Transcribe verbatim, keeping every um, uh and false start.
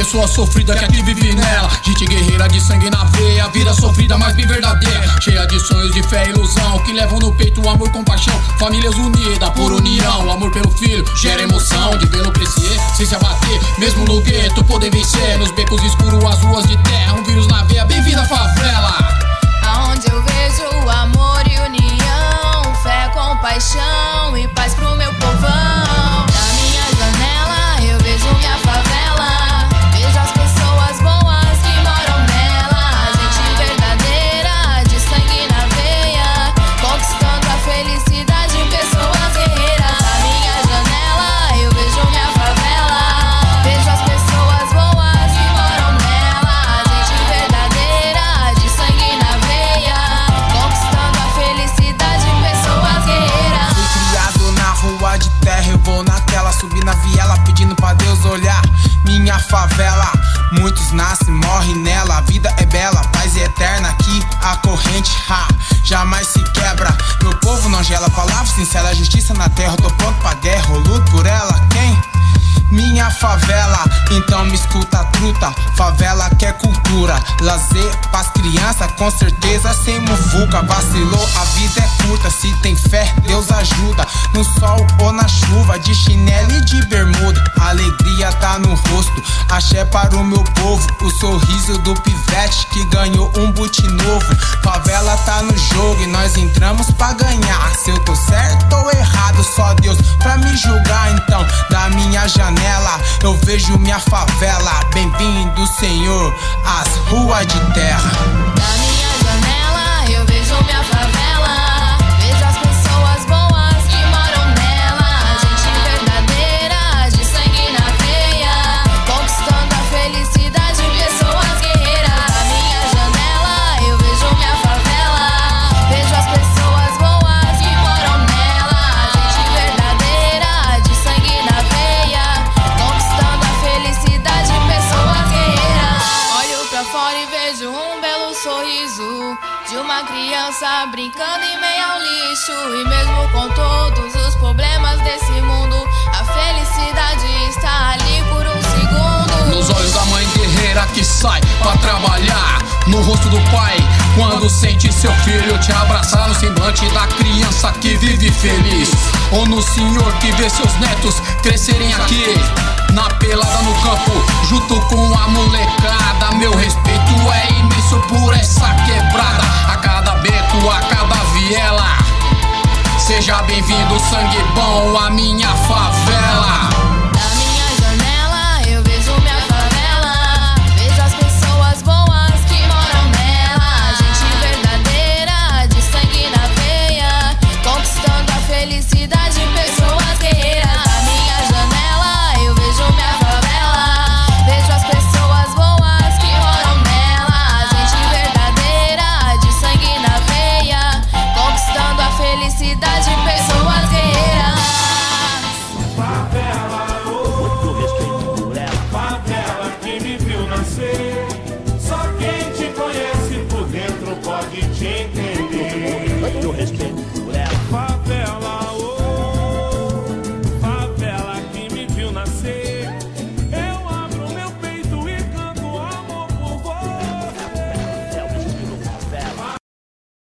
pessoa sofrida que aqui vive nela. Gente guerreira de sangue na veia, vida sofrida, mas bem verdadeira. Cheia de sonhos, de fé e ilusão, que levam no peito o amor com paixão. Famílias unidas por união, amor pelo filho gera emoção. De vê-lo crescer, sem se abater, mesmo no gueto poder vencer. Nos becos escuros, as ruas de terra, um vírus na veia, bem-vindo à favela. Aonde eu vejo amor e união, fé, compaixão e paz pro meu povão. Da minha janela eu vejo minha favela, vejo as pessoas boas que moram nela. Gente verdadeira, de sangue na veia, conquistando a felicidade em pessoas guerreiras. Da minha janela eu vejo minha favela, vejo as pessoas boas que moram nela. Gente verdadeira, de sangue na veia, conquistando a felicidade em pessoas guerreiras. Fui criado na rua de terra, eu vou na tela, subir na viela, pedindo pra Deus olhar minha favela. Muitos nascem, morrem nela, a vida é bela, paz é eterna aqui, a corrente, ha, jamais se quebra. Meu povo não gela, palavra sincera, justiça na terra, eu tô pronto pra guerra, eu luto por ela, quem? Minha favela, então me escuta truta. Favela quer cultura, lazer pras crianças, com certeza sem muvuca. Vacilou, a vida é curta, se tem fé, Deus ajuda. No sol ou na chuva, de chinelo e de bermuda, alegria tá no rosto, axé para o meu povo. O sorriso do pivete que ganhou um boot novo. Favela tá no jogo e nós entramos pra ganhar. Se eu tô certo ou errado, só Deus pra me julgar. Então, da minha janela eu vejo minha favela, bem-vindo Senhor, às ruas de terra. Da minha janela eu vejo minha favela, vejo as pessoas boas que moram nela. Gente verdadeira, de sangue na veia, conquistando a felicidade em pessoas guerreiras. Da minha janela eu vejo minha favela, vejo as pessoas boas que moram nela. Gente verdadeira, de sangue na veia, conquistando a felicidade em pessoas guerreiras. Olho pra fora e vejo um belo sorriso de uma criança brincando em meio ao lixo. E mesmo com todos os problemas desse mundo, a felicidade está ali por um segundo. Nos olhos da mãe guerreira que sai pra trabalhar, no rosto do pai quando sente seu filho te abraçar, no semblante da criança que vive feliz, ou no senhor que vê seus netos crescerem aqui na pelada no campo, junto com a molecada. Meu respeito é imenso por essa quebrada, a cada beco, a cada viela. Seja bem-vindo, sangue bom, a minha